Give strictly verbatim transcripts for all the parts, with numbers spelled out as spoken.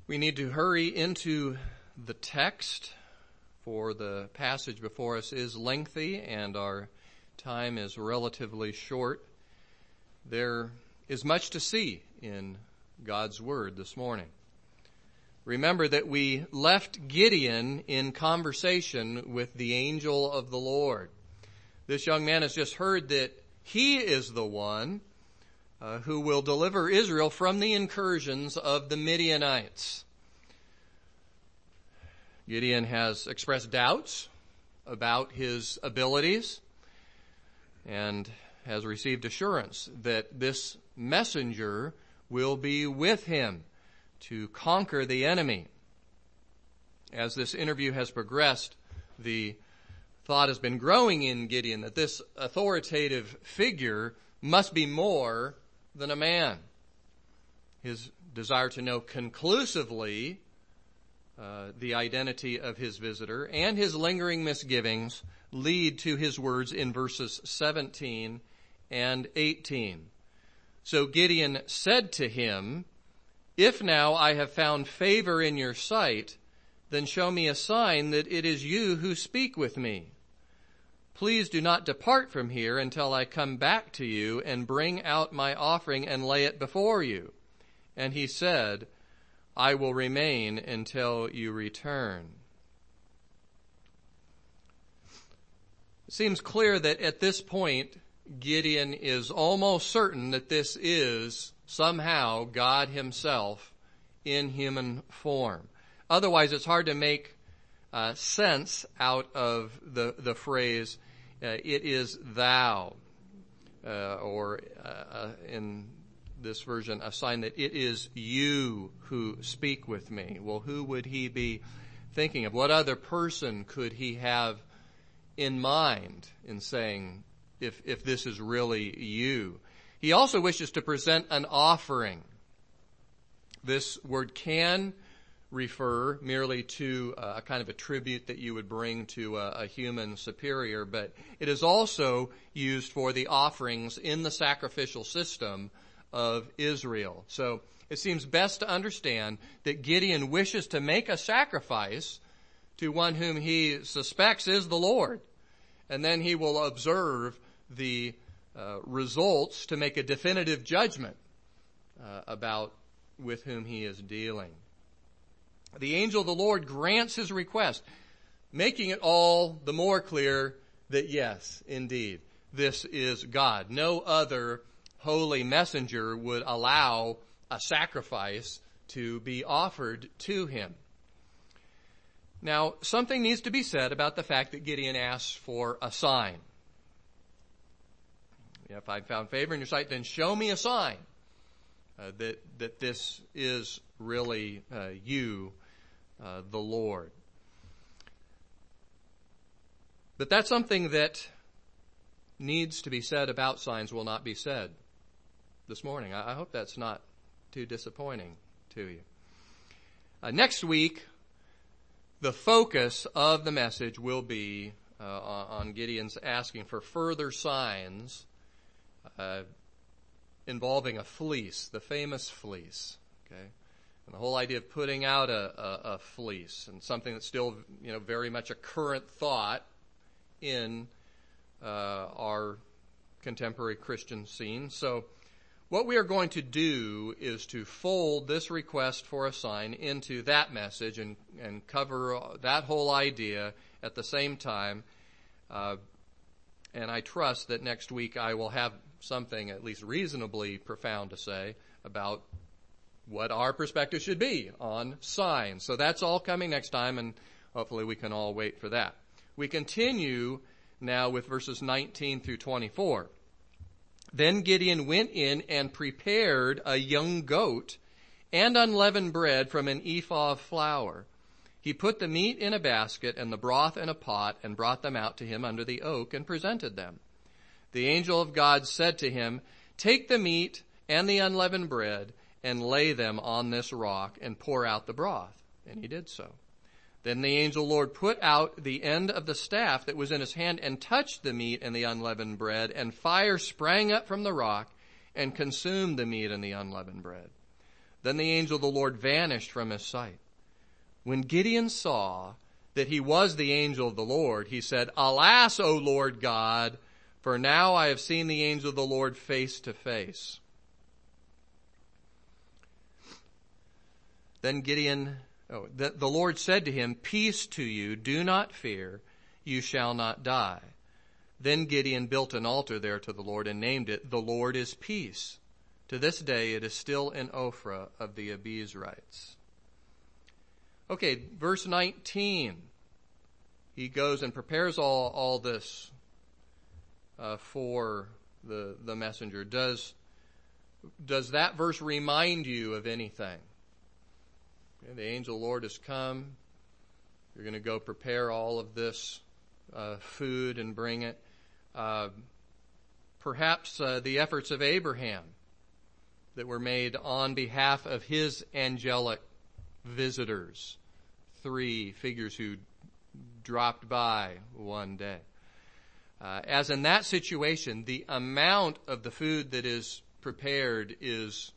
We need to hurry into the text, for the passage before us is lengthy and our time is relatively short. There is much to see in God's Word this morning. Remember that we left Gideon in conversation with the angel of the Lord. This young man has just heard that he is the one uh, who will deliver Israel from the incursions of the Midianites. Gideon has expressed doubts about his abilities and has received assurance that this messenger will be with him to conquer the enemy. As this interview has progressed, the thought has been growing in Gideon that this authoritative figure must be more than a man. His desire to know conclusively uh, the identity of his visitor and his lingering misgivings lead to his words in verses seventeen and eighteen. So Gideon said to him, "If now I have found favor in your sight, then show me a sign that it is you who speak with me. Please do not depart from here until I come back to you and bring out my offering and lay it before you." And he said, "I will remain until you return." It seems clear that at this point, Gideon is almost certain that this is somehow God himself in human form. Otherwise, it's hard to make uh, sense out of the, the phrase, uh, "it is thou," uh, or uh, in this version, a sign that it is you who speak with me. Well, who would he be thinking of? What other person could he have in mind in saying, if, if this is really you? He also wishes to present an offering. This word can refer merely to a kind of a tribute that you would bring to a, a human superior, but it is also used for the offerings in the sacrificial system of Israel. So it seems best to understand that Gideon wishes to make a sacrifice to one whom he suspects is the Lord, and then he will observe the uh, results to make a definitive judgment uh, about with whom he is dealing. The angel of the Lord grants his request, making it all the more clear that yes, indeed, this is God. No other holy messenger would allow a sacrifice to be offered to him. Now, something needs to be said about the fact that Gideon asks for a sign. If I found favor in your sight, then show me a sign uh, that that this is really uh, you, uh, the Lord. But that's something that needs to be said about signs will not be said this morning. I, I hope that's not too disappointing to you. Uh, next week, the focus of the message will be uh, on Gideon's asking for further signs uh, involving a fleece, the famous fleece. Okay, and the whole idea of putting out a, a, a fleece, and something that's still, you know, very much a current thought in uh, our contemporary Christian scene. So, what we are going to do is to fold this request for a sign into that message and, and cover that whole idea at the same time. Uh, and I trust that next week I will have something at least reasonably profound to say about what our perspective should be on signs. So that's all coming next time, and hopefully we can all wait for that. We continue now with verses nineteen through twenty-four. Then Gideon went in and prepared a young goat and unleavened bread from an ephah of flour. He put the meat in a basket and the broth in a pot and brought them out to him under the oak and presented them. The angel of God said to him, "Take the meat and the unleavened bread and lay them on this rock and pour out the broth." And he did so. Then the angel Lord put out the end of the staff that was in his hand and touched the meat and the unleavened bread, and fire sprang up from the rock and consumed the meat and the unleavened bread. Then the angel of the Lord vanished from his sight. When Gideon saw that he was the angel of the Lord, he said, Alas, O Lord God, for now I have seen the angel of the Lord face to face. Then Gideon, oh, the, the Lord said to him, Peace to you, do not fear, you shall not die. Then Gideon built an altar there to the Lord and named it, The Lord is Peace. To this day it is still in Ophrah of the Abiezrites. Okay, verse nineteen. He goes and prepares all, all this uh, for the, the messenger. Does, does that verse remind you of anything? Okay, the angel of the Lord has come. You're going to go prepare all of this uh, food and bring it. Uh, perhaps uh, the efforts of Abraham that were made on behalf of his angelic visitors, three figures who dropped by one day. Uh, as in that situation, the amount of the food that is prepared is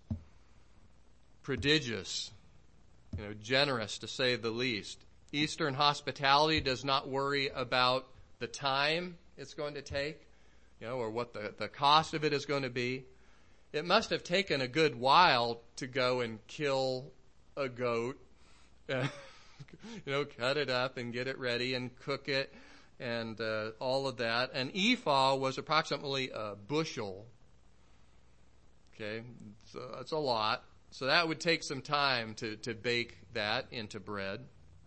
prodigious, you know, generous to say the least. Eastern hospitality does not worry about the time it's going to take, you know, or what the, the cost of it is going to be. It must have taken a good while to go and kill a goat, uh, you know, cut it up and get it ready and cook it and uh, all of that. An ephah was approximately a bushel. Okay, so that's a lot. So that would take some time to, to bake that into bread.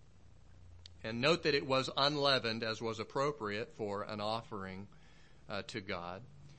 And note that it was unleavened, as was appropriate for an offering uh, to God.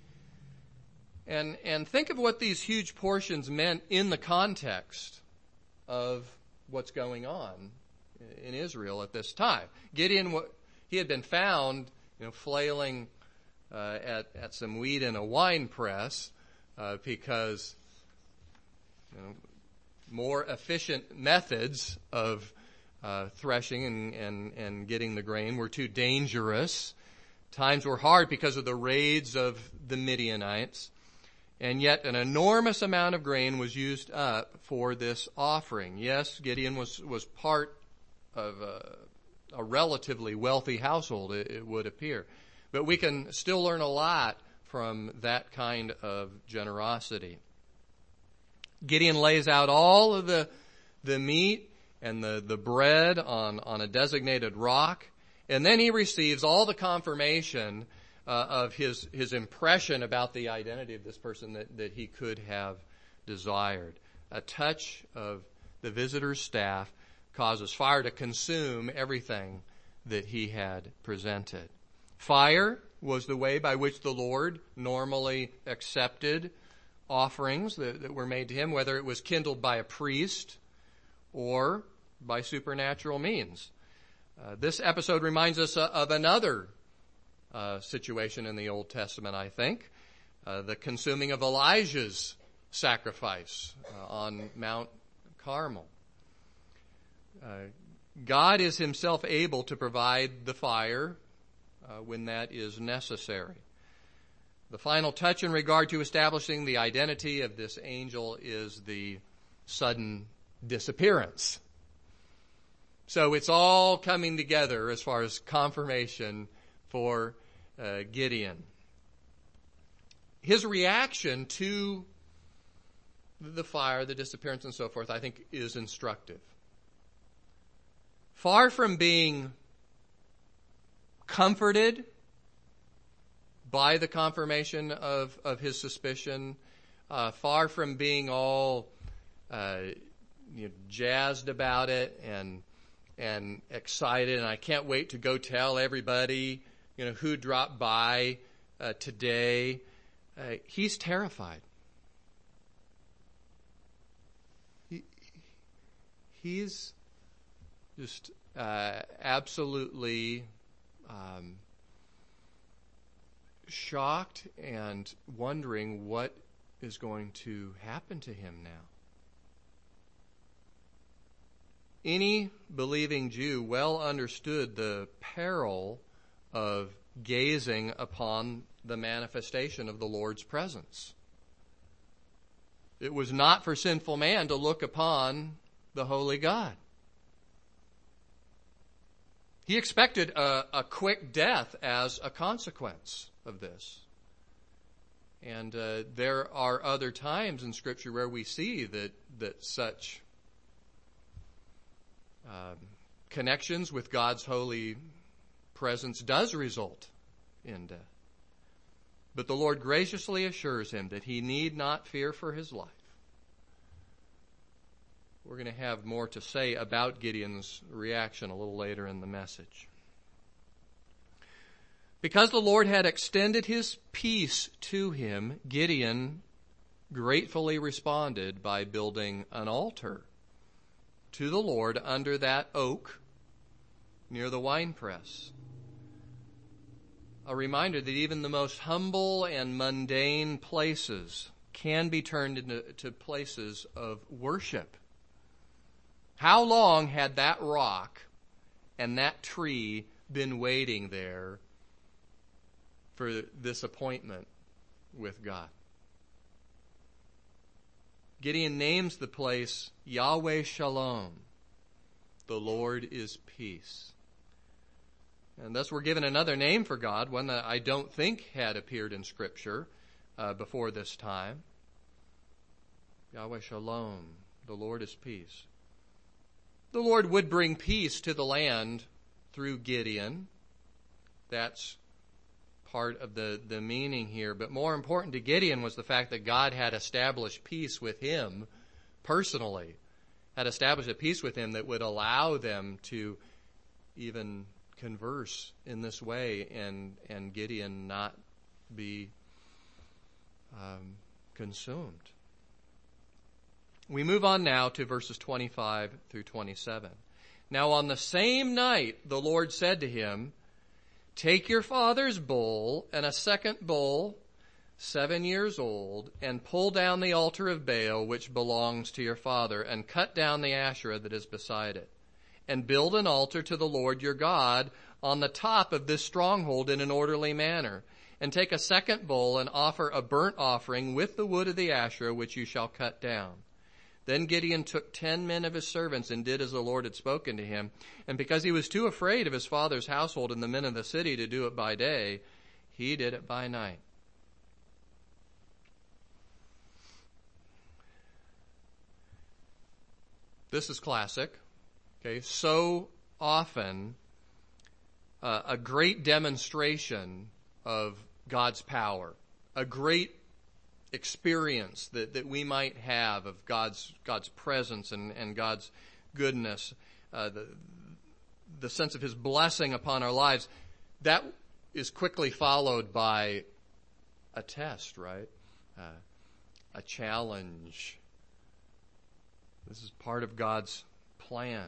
And and think of what these huge portions meant in the context of what's going on in Israel at this time. Gideon, he had been found, you know, flailing uh, at at some wheat in a wine press uh, because, you know, more efficient methods of uh, threshing and, and and getting the grain were too dangerous. Times were hard because of the raids of the Midianites. And yet an enormous amount of grain was used up for this offering. Yes, Gideon was, was part of a, a relatively wealthy household, it, it would appear. But we can still learn a lot from that kind of generosity. Gideon lays out all of the, the meat and the, the bread on, on a designated rock, and then he receives all the confirmation Uh, of his his impression about the identity of this person that, that he could have desired. A touch of the visitor's staff causes fire to consume everything that he had presented. Fire was the way by which the Lord normally accepted offerings that, that were made to him, whether it was kindled by a priest or by supernatural means. Uh, this episode reminds us uh, of another Uh, situation in the Old Testament, I think. Uh, the consuming of Elijah's sacrifice uh, on Mount Carmel. Uh, God is himself able to provide the fire uh, when that is necessary. The final touch in regard to establishing the identity of this angel is the sudden disappearance. So it's all coming together as far as confirmation for Uh, Gideon. His reaction to the fire, the disappearance, and so forth, I think is instructive. Far from being comforted by the confirmation of, of his suspicion, uh, far from being all uh, you know, jazzed about it and and excited, and I can't wait to go tell everybody, you know, who dropped by uh, today. Uh, he's terrified. He, he's just uh, absolutely um, shocked and wondering what is going to happen to him now. Any believing Jew well understood the peril of gazing upon the manifestation of the Lord's presence. It was not for sinful man to look upon the holy God. He expected a, a quick death as a consequence of this. And uh, there are other times in Scripture where we see that, that such uh, connections with God's holy presence does result in death. But the Lord graciously assures him that he need not fear for his life. We're going to have more to say about Gideon's reaction a little later in the message. Because the Lord had extended his peace to him, Gideon gratefully responded by building an altar to the Lord under that oak near the winepress. A reminder that even the most humble and mundane places can be turned into to places of worship. How long had that rock and that tree been waiting there for this appointment with God? Gideon names the place Yahweh Shalom. The Lord is peace. And thus we're given another name for God, one that I don't think had appeared in Scripture uh, before this time. Yahweh Shalom, the Lord is peace. The Lord would bring peace to the land through Gideon. That's part of the, the meaning here. But more important to Gideon was the fact that God had established peace with him personally, had established a peace with him that would allow them to even converse in this way and, and Gideon not be um, consumed. We move on now to verses twenty-five through twenty-seven. Now on the same night the Lord said to him, "Take your father's bull and a second bull, seven years old, and pull down the altar of Baal which belongs to your father, and cut down the Asherah that is beside it. And build an altar to the Lord your God on the top of this stronghold in an orderly manner. And take a second bull and offer a burnt offering with the wood of the Asherah which you shall cut down." Then Gideon took ten men of his servants and did as the Lord had spoken to him. And because he was too afraid of his father's household and the men of the city to do it by day, he did it by night. This is classic. Okay, so often uh, a great demonstration of God's power, a great experience that, that we might have of God's God's presence and, and God's goodness, uh, the the sense of his blessing upon our lives, that is quickly followed by a test, right? Uh, a challenge. This is part of God's plan.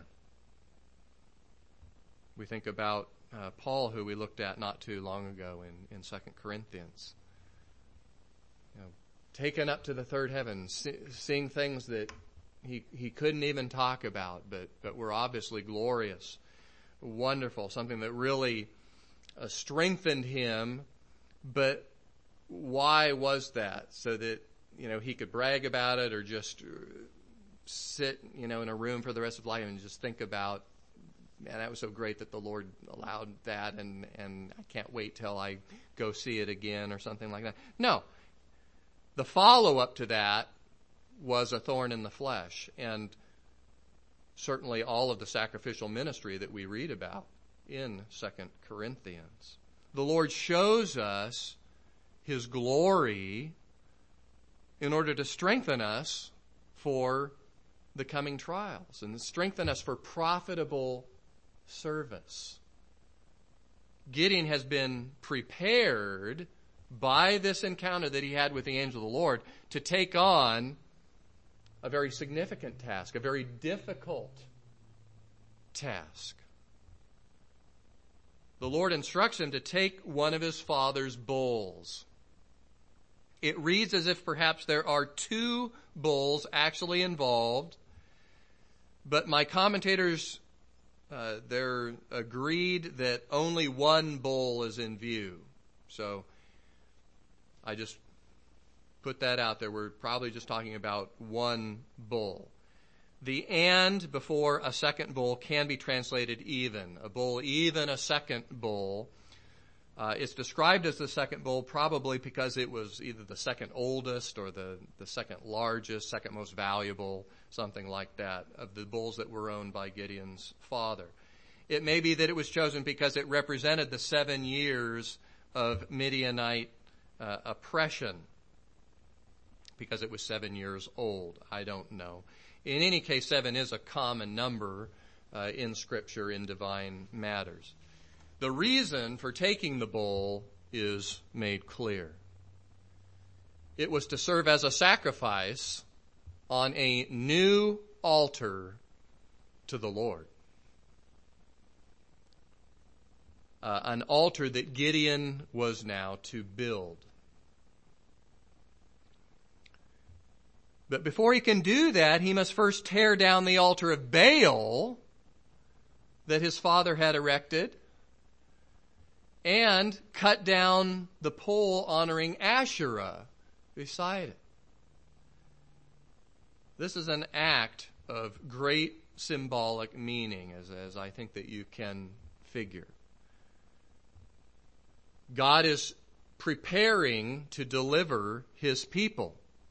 We think about uh, Paul, who we looked at not too long ago in, in Second Corinthians. You know, taken up to the third heaven, see, seeing things that he he couldn't even talk about, but, but were obviously glorious, wonderful, something that really uh, strengthened him. But why was that? So that, you know, he could brag about it or just sit, you know, in a room for the rest of life and just think about, man, that was so great that the Lord allowed that, and, and I can't wait till I go see it again or something like that. No. The follow-up to that was a thorn in the flesh, and certainly all of the sacrificial ministry that we read about in Second Corinthians. The Lord shows us his glory in order to strengthen us for the coming trials and strengthen us for profitable service. Gideon has been prepared by this encounter that he had with the angel of the Lord to take on a very significant task, a very difficult task. The Lord instructs him to take one of his father's bulls. It reads as if perhaps there are two bulls actually involved, but my commentators, uh, they're agreed that only one bull is in view. So I just put that out there. We're probably just talking about one bull. The and before a second bull can be translated even. A bull, even a second bull. Uh, it's described as the second bull probably because it was either the second oldest or the, the second largest, second most valuable, something like that, of the bulls that were owned by Gideon's father. It may be that it was chosen because it represented the seven years of Midianite uh, oppression, because it was seven years old. I don't know. In any case, seven is a common number uh, in Scripture in divine matters. The reason for taking the bull is made clear. It was to serve as a sacrifice on a new altar to the Lord. Uh, an altar that Gideon was now to build. But before he can do that, he must first tear down the altar of Baal that his father had erected and cut down the pole honoring Asherah beside it. This is an act of great symbolic meaning, as, as I think that you can figure. God is preparing to deliver his people.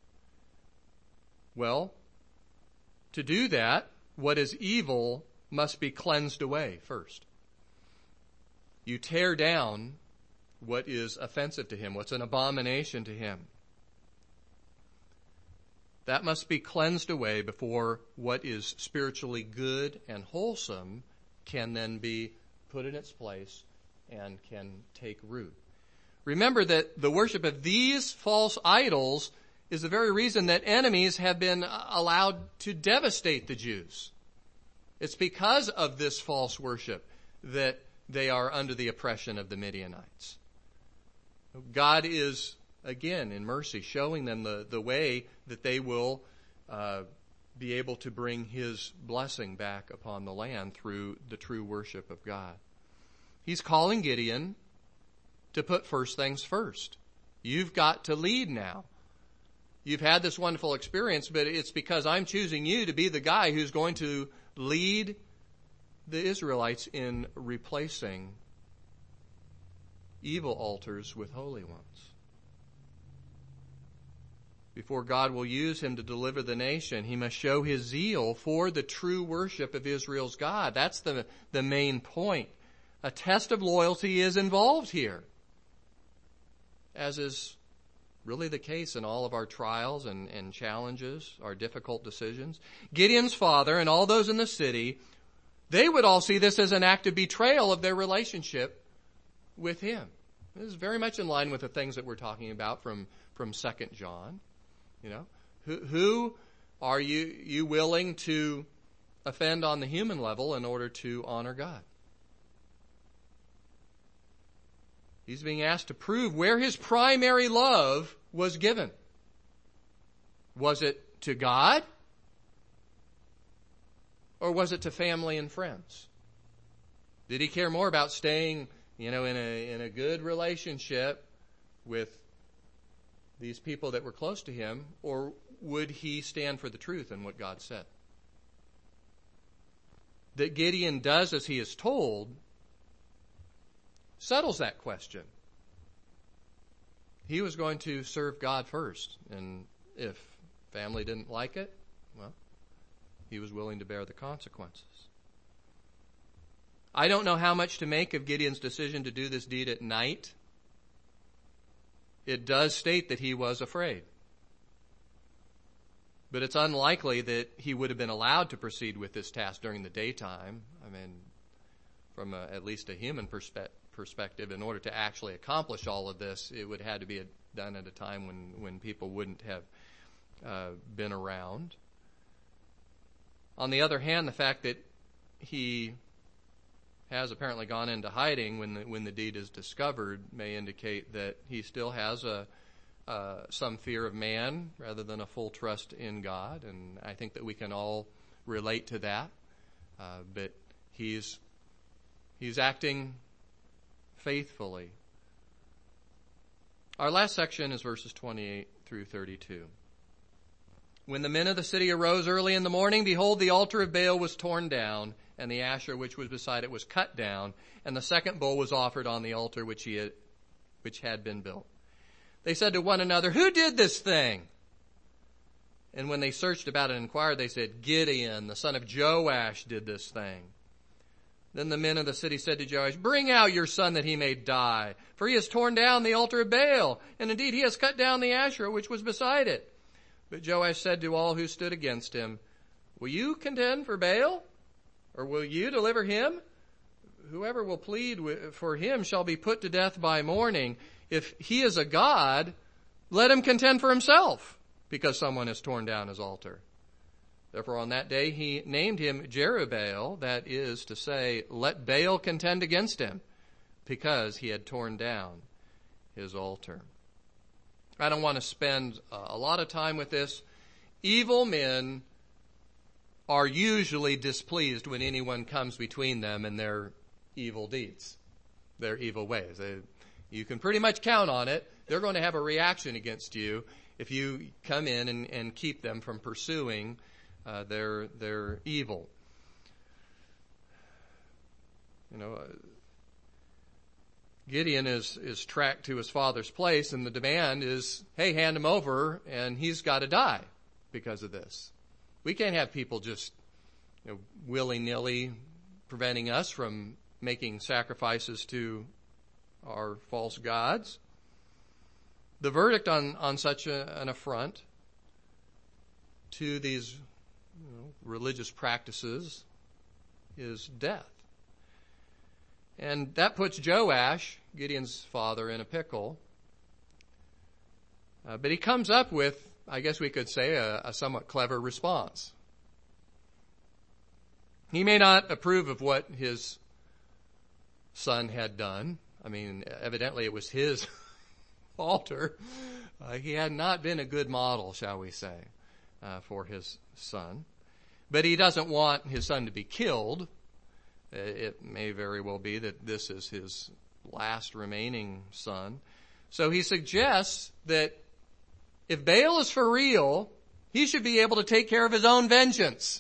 Well, to do that, what is evil must be cleansed away first. You tear down what is offensive to him, what's an abomination to him. That must be cleansed away before what is spiritually good and wholesome can then be put in its place and can take root. Remember that the worship of these false idols is the very reason that enemies have been allowed to devastate the Jews. It's because of this false worship that they are under the oppression of the Midianites. God is, again, in mercy, showing them the, the way that they will uh, be able to bring his blessing back upon the land through the true worship of God. He's calling Gideon to put first things first. You've got to lead now. You've had this wonderful experience, but it's because I'm choosing you to be the guy who's going to lead the Israelites in replacing evil altars with holy ones. Before God will use him to deliver the nation, he must show his zeal for the true worship of Israel's God. That's the, the main point. A test of loyalty is involved here, as is really the case in all of our trials and, and challenges, our difficult decisions. Gideon's father and all those in the city, they would all see this as an act of betrayal of their relationship with him. This is very much in line with the things that we're talking about from, from Second John. You know, who, who are you, you willing to offend on the human level in order to honor God? He's being asked to prove where his primary love was given. Was it to God? Or was it to family and friends? Did he care more about staying, you know, in a, in a good relationship with these people that were close to him, or would he stand for the truth and what God said? That Gideon does as he is told settles that question. He was going to serve God first, and if family didn't like it, well, he was willing to bear the consequences. I don't know how much to make of Gideon's decision to do this deed at night. It does state that he was afraid. But it's unlikely that he would have been allowed to proceed with this task during the daytime. I mean, from a, at least a human perspe- perspective, in order to actually accomplish all of this, it would have to be done at a time when, when people wouldn't have uh, been around. On the other hand, the fact that he has apparently gone into hiding when the, when the deed is discovered may indicate that he still has a uh, some fear of man rather than a full trust in God, and I think that we can all relate to that. Uh, but he's he's acting faithfully. Our last section is verses twenty-eight through thirty-two. When the men of the city arose early in the morning, behold, the altar of Baal was torn down, and the Asherah which was beside it was cut down, and the second bull was offered on the altar which he had, which had been built. They said to one another, "Who did this thing?" And when they searched about and inquired, they said, "Gideon, the son of Joash, did this thing." Then the men of the city said to Joash, "Bring out your son that he may die, for he has torn down the altar of Baal, and indeed he has cut down the Asherah which was beside it." But Joash said to all who stood against him, "Will you contend for Baal? Or will you deliver him? Whoever will plead for him shall be put to death by morning. If he is a god, let him contend for himself, because someone has torn down his altar." Therefore on that day he named him Jerubbaal, that is to say, "Let Baal contend against him," because he had torn down his altar. I don't want to spend a lot of time with this. Evil men are usually displeased when anyone comes between them and their evil deeds, their evil ways. They, you can pretty much count on it. They're going to have a reaction against you if you come in and, and keep them from pursuing uh, their their evil. You know, uh, Gideon is, is tracked to his father's place, and the demand is, hey, hand him over, and he's got to die because of this. We can't have people just, you know, willy-nilly preventing us from making sacrifices to our false gods. The verdict on, on such a, an affront to these, you know, religious practices is death. And that puts Joash, Gideon's father, in a pickle. Uh, but he comes up with, I guess we could say, a, a somewhat clever response. He may not approve of what his son had done. I mean, evidently it was his altar. Uh, he had not been a good model, shall we say, uh, for his son. But he doesn't want his son to be killed. It may very well be that this is his last remaining son. So he suggests that if Baal is for real, he should be able to take care of his own vengeance.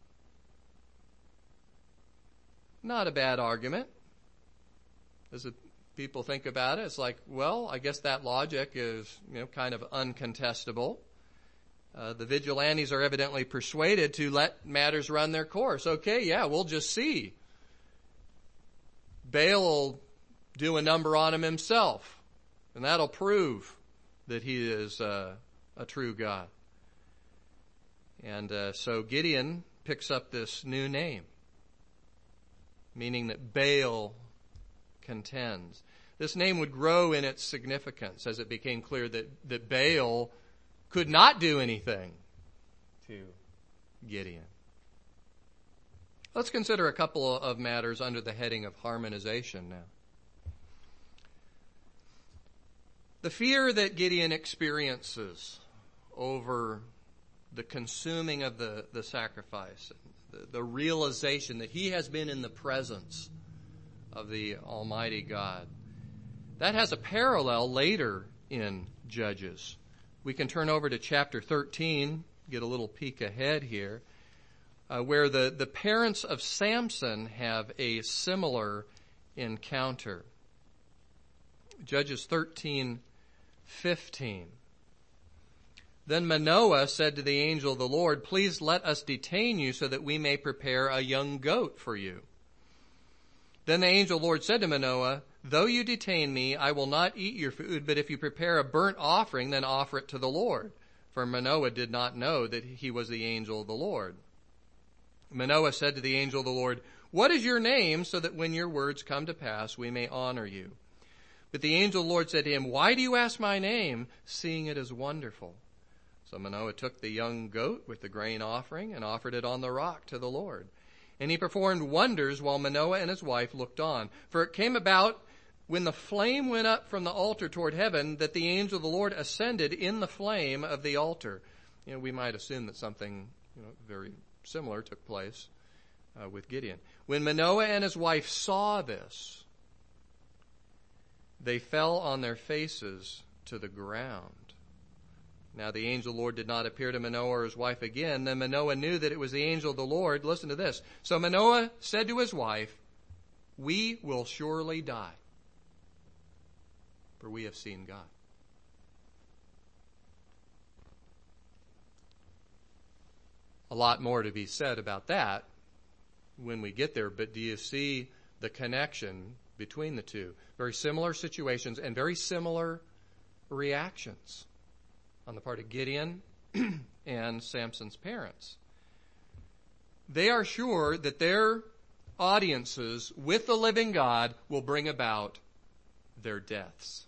Not a bad argument. As it, people think about it, it's like, well, I guess that logic is, you know, kind of uncontestable. Uh, the vigilantes are evidently persuaded to let matters run their course. Okay, yeah, we'll just see. Baal will do a number on him himself, and that'll prove that he is uh, a true God. And uh, so Gideon picks up this new name, meaning that Baal contends. This name would grow in its significance as it became clear that, that Baal could not do anything to Gideon. Let's consider a couple of matters under the heading of harmonization now. The fear that Gideon experiences over the consuming of the, the sacrifice, the, the realization that he has been in the presence of the Almighty God, that has a parallel later in Judges. We can turn over to chapter thirteen, get a little peek ahead here. Uh, where the, the parents of Samson have a similar encounter. Judges thirteen fifteen. Then Manoah said to the angel of the Lord, "Please let us detain you so that we may prepare a young goat for you." Then the angel of the Lord said to Manoah, "Though you detain me, I will not eat your food, but if you prepare a burnt offering, then offer it to the Lord." For Manoah did not know that he was the angel of the Lord. Manoah said to the angel of the Lord, "What is your name, so that when your words come to pass, we may honor you?" But the angel of the Lord said to him, "Why do you ask my name, seeing it is wonderful?" So Manoah took the young goat with the grain offering and offered it on the rock to the Lord. And he performed wonders while Manoah and his wife looked on. For it came about when the flame went up from the altar toward heaven that the angel of the Lord ascended in the flame of the altar. You know, we might assume that something, you know, very similar took place uh, with Gideon. When Manoah and his wife saw this, they fell on their faces to the ground. Now the angel of the Lord did not appear to Manoah or his wife again. Then Manoah knew that it was the angel of the Lord. Listen to this. So Manoah said to his wife, "We will surely die, for we have seen God." A lot more to be said about that when we get there, but do you see the connection between the two? Very similar situations and very similar reactions on the part of Gideon and Samson's parents. They are sure that their audiences with the living God will bring about their deaths.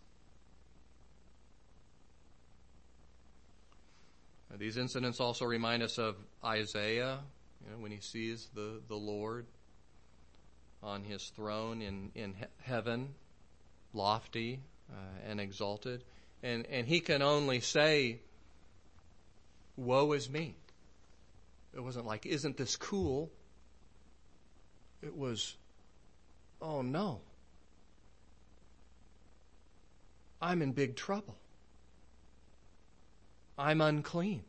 Now, these incidents also remind us of Isaiah, you know, when he sees the, the Lord on his throne in, in he- heaven, lofty uh, and exalted. And, and he can only say, "Woe is me." It wasn't like, "Isn't this cool?" It was, "Oh no. I'm in big trouble. I'm unclean."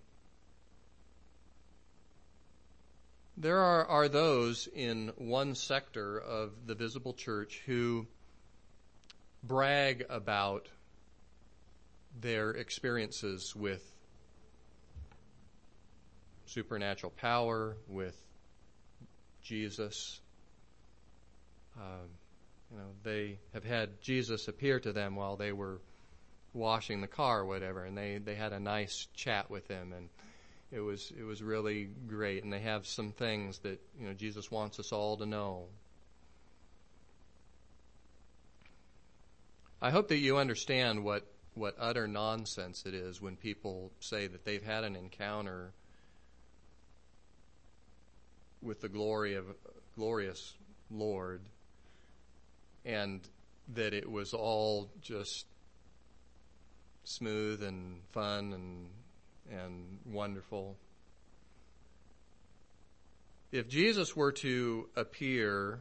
There are, are those in one sector of the visible church who brag about their experiences with supernatural power, with Jesus. Um, you know, they have had Jesus appear to them while they were washing the car or whatever, and they, they had a nice chat with him, and it was it was really great. And they have some things that, you know, Jesus wants us all to know. I hope that you understand what what utter nonsense it is when people say that they've had an encounter with the glory of glorious Lord, and that it was all just smooth and fun and and wonderful. If Jesus were to appear,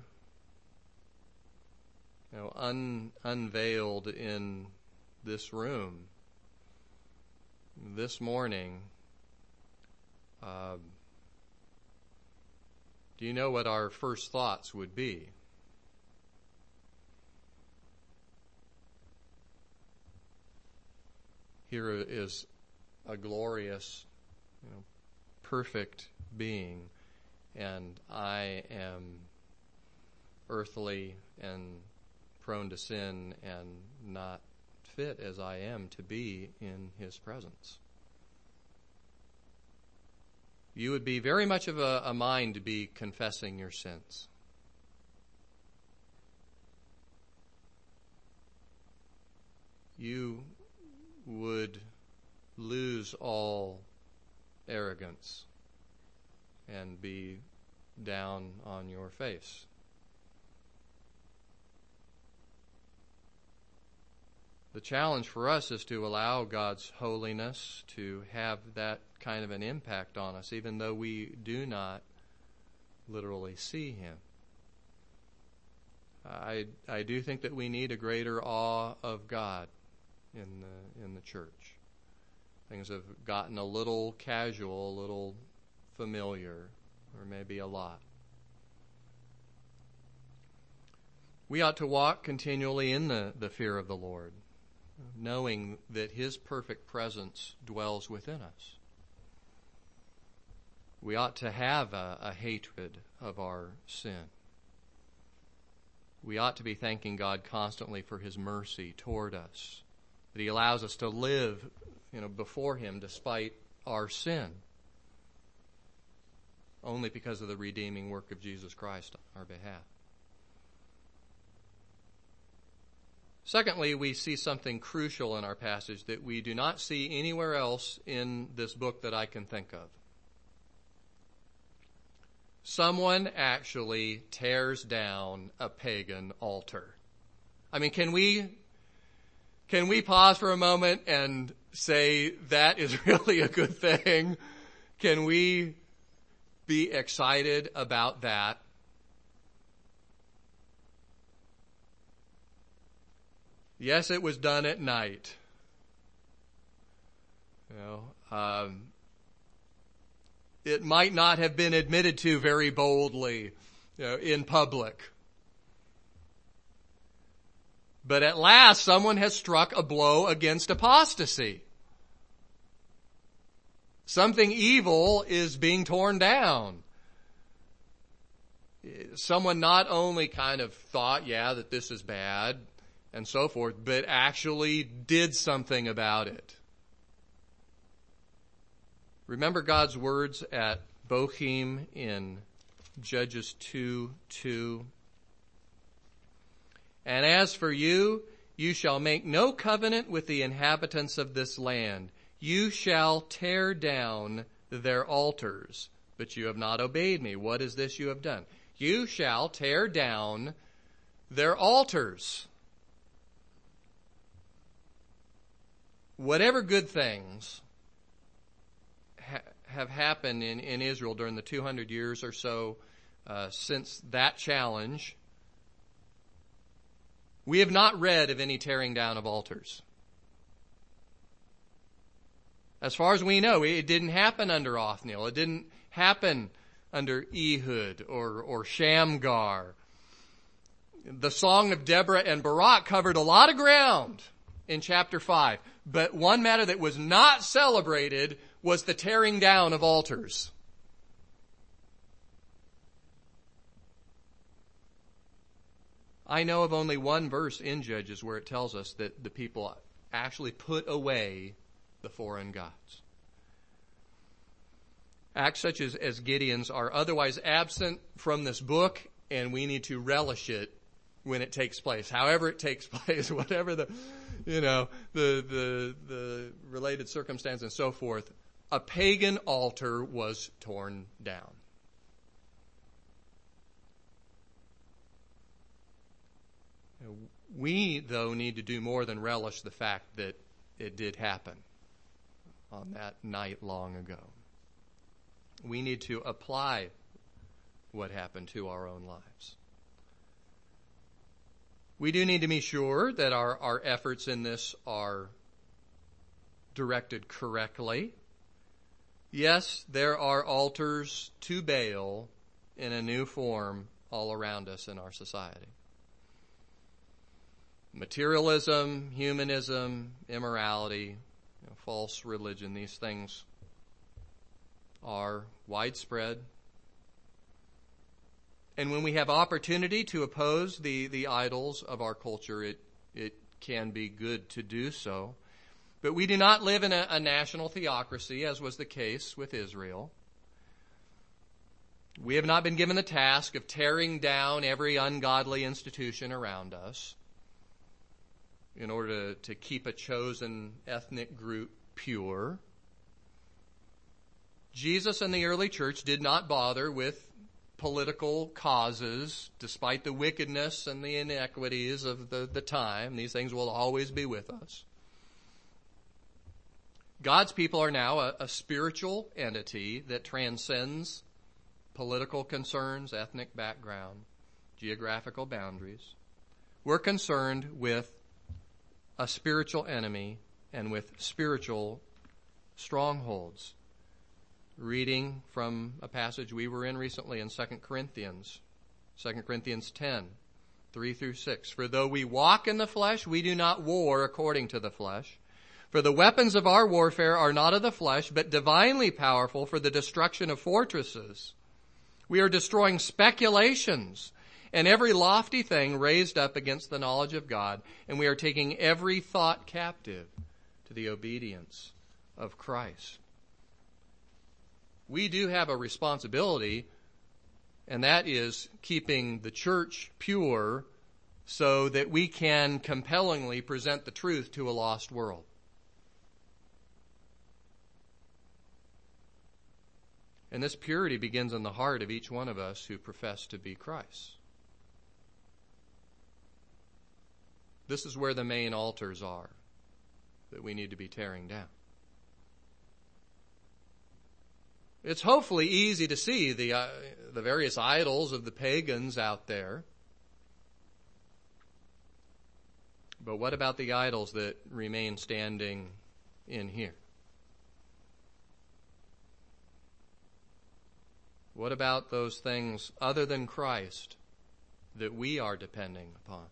you know, un, unveiled in this room this morning, uh, do you know what our first thoughts would be? Here is a glorious, you know, perfect being, and I am earthly and prone to sin and not fit as I am to be in his presence. You would be very much of a, a mind to be confessing your sins. You would lose all arrogance and be down on your face. The challenge for us is to allow God's holiness to have that kind of an impact on us, even though we do not literally see him. I I do think that we need a greater awe of God in the in the church. Things have gotten a little casual, a little familiar, or maybe a lot. We ought to walk continually in the, the fear of the Lord, knowing that his perfect presence dwells within us. We ought to have a, a hatred of our sin. We ought to be thanking God constantly for his mercy toward us, that he allows us to live, you know, before him despite our sin, only because of the redeeming work of Jesus Christ on our behalf. Secondly, we see something crucial in our passage that we do not see anywhere else in this book that I can think of. Someone actually tears down a pagan altar. I mean, can we can we pause for a moment and say that is really a good thing? Can we be excited about that? Yes, it was done at night. You know, um, it might not have been admitted to very boldly, you know, in public. But at last, someone has struck a blow against apostasy. Something evil is being torn down. Someone not only kind of thought, yeah, that this is bad and so forth, but actually did something about it. Remember God's words at Bochim in Judges two two. And as for you, you shall make no covenant with the inhabitants of this land. You shall tear down their altars, but you have not obeyed me. What is this you have done? You shall tear down their altars. Whatever good things ha- have happened in, in Israel during the two hundred years or so uh, since that challenge, we have not read of any tearing down of altars. As far as we know, it didn't happen under Othniel. It didn't happen under Ehud or, or Shamgar. The Song of Deborah and Barak covered a lot of ground in chapter five. But one matter that was not celebrated was the tearing down of altars. I know of only one verse in Judges where it tells us that the people actually put away the foreign gods. Acts such as, as Gideon's are otherwise absent from this book, and we need to relish it when it takes place. However it takes place, whatever the, you know, the, the, the related circumstance and so forth, a pagan altar was torn down. We, though, need to do more than relish the fact that it did happen on that night long ago. We need to apply what happened to our own lives. We do need to be sure that our, our efforts in this are directed correctly. Yes, there are altars to Baal in a new form all around us in our society. Materialism, humanism, immorality, you know, false religion, these things are widespread. And when we have opportunity to oppose the, the idols of our culture, it, it can be good to do so. But we do not live in a, a national theocracy, as was the case with Israel. We have not been given the task of tearing down every ungodly institution around us in order to, to keep a chosen ethnic group pure. Jesus and the early church did not bother with political causes, despite the wickedness and the inequities of the, the time. These things will always be with us. God's people are now a, a spiritual entity that transcends political concerns, ethnic background, geographical boundaries. We're concerned with a spiritual enemy and with spiritual strongholds. Reading from a passage we were in recently in Second Corinthians, Second Corinthians ten, three through six. For though we walk in the flesh, we do not war according to the flesh. For the weapons of our warfare are not of the flesh, but divinely powerful for the destruction of fortresses. We are destroying speculations and every lofty thing raised up against the knowledge of God, and we are taking every thought captive to the obedience of Christ. We do have a responsibility, and that is keeping the church pure so that we can compellingly present the truth to a lost world. And this purity begins in the heart of each one of us who profess to be Christ. This is where the main altars are that we need to be tearing down. It's hopefully easy to see the uh, the various idols of the pagans out there. But what about the idols that remain standing in here? What about those things other than Christ that we are depending upon?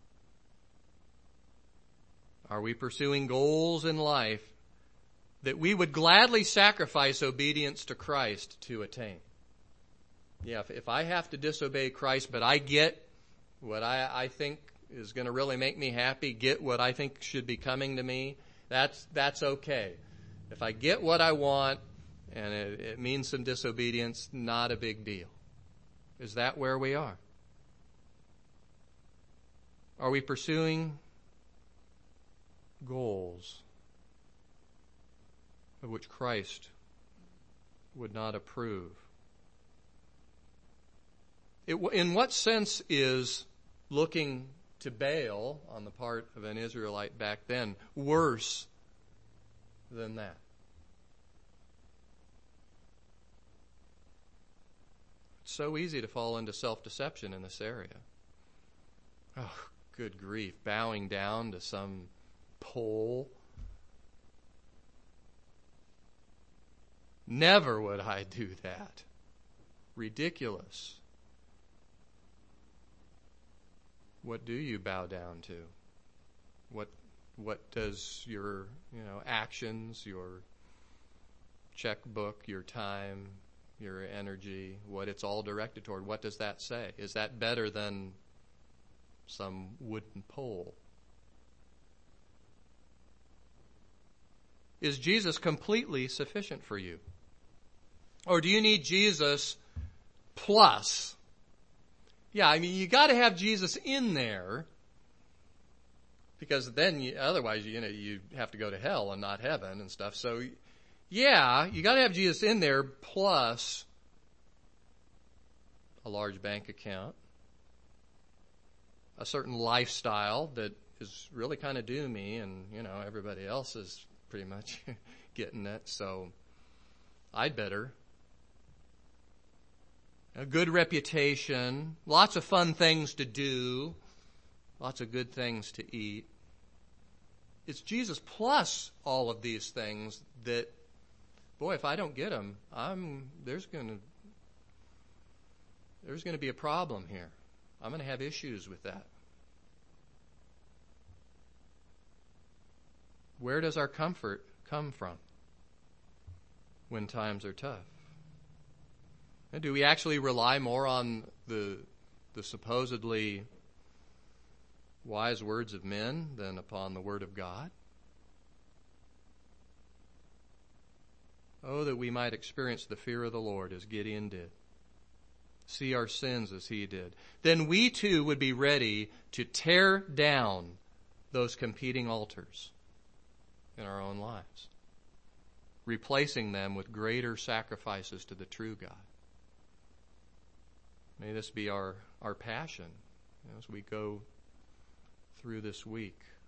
Are we pursuing goals in life that we would gladly sacrifice obedience to Christ to attain? Yeah, if, if I have to disobey Christ, but I get what I, I think is going to really make me happy, get what I think should be coming to me, that's that's okay. If I get what I want and it, it means some disobedience, not a big deal. Is that where we are? Are we pursuing goals of which Christ would not approve? It, in what sense is looking to Baal on the part of an Israelite back then worse than that? It's so easy to fall into self-deception in this area. Oh, good grief, bowing down to some pole. Never would I do that. Ridiculous. What do you bow down to? What what does your, you know, actions, your checkbook, your time, your energy, what it's all directed toward, what does that say? Is that better than some wooden pole? Is Jesus completely sufficient for you? Or do you need Jesus plus? Yeah, I mean, you got to have Jesus in there, because then you, otherwise, you know, you have to go to hell and not heaven and stuff. So, yeah, you got to have Jesus in there plus a large bank account, a certain lifestyle that is really kind of doomy, and, you know, everybody else is pretty much getting it. So, I'd better. A good reputation, lots of fun things to do, lots of good things to eat. It's Jesus plus all of these things that, boy, if I don't get them, I'm there's going to there's going to be a problem here. I'm going to have issues with that. Where does our comfort come from when times are tough? And do we actually rely more on the the supposedly wise words of men than upon the Word of God? Oh, that we might experience the fear of the Lord as Gideon did. See our sins as he did. Then we too would be ready to tear down those competing altars in our own lives, replacing them with greater sacrifices to the true God. May this be our, our passion as we go through this week.